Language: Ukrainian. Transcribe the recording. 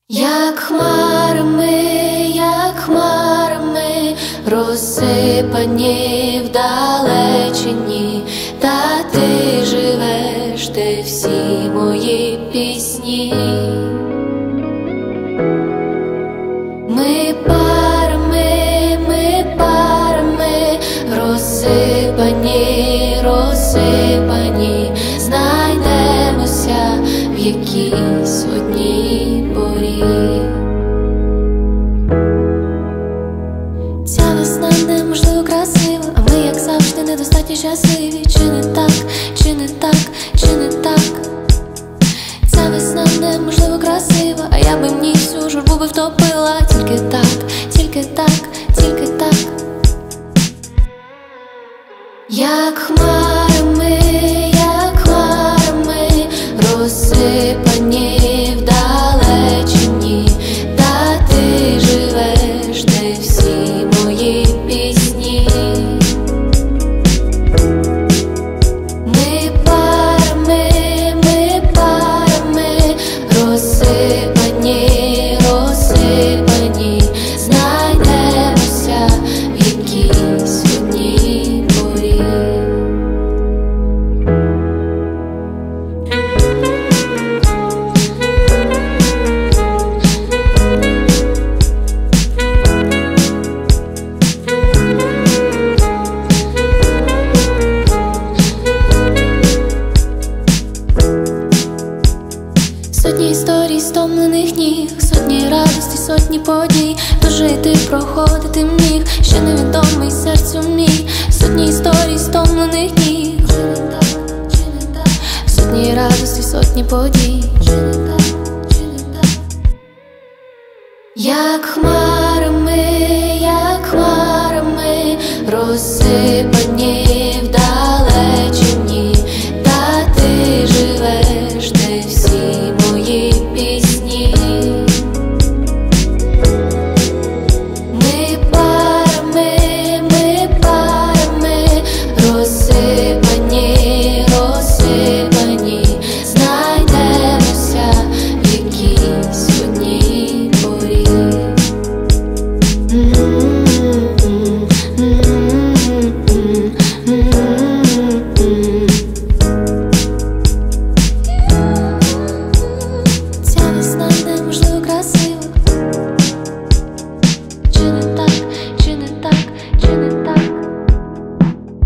Як хмарами розсипані в далечині, та ти живеш, де всі мої пісні. Ми парами розсипані, знайдемося в якійсь одній порі. Ця весна неможливо красива, а ми, як завжди, недостатньо щасливі. Чи не так, чи не так, чи не так? Ця весна неможливо красива, а я би в ній всю журбу би втопила. Тільки так, тільки так, тільки так. Як хмарами розсипані в далечині, та ти живеш, де всі мої пісні. Ми парами розсипані, знайдемося в якійсь одній порі. Сотні історій, стомлених ніг, сотні радості, сотні подій. Дожити, проходити міг, ще невідомий серцю мій. Сотні історій, стомлених ніг, сотні радості, сотні подій. Як хмарами розсипані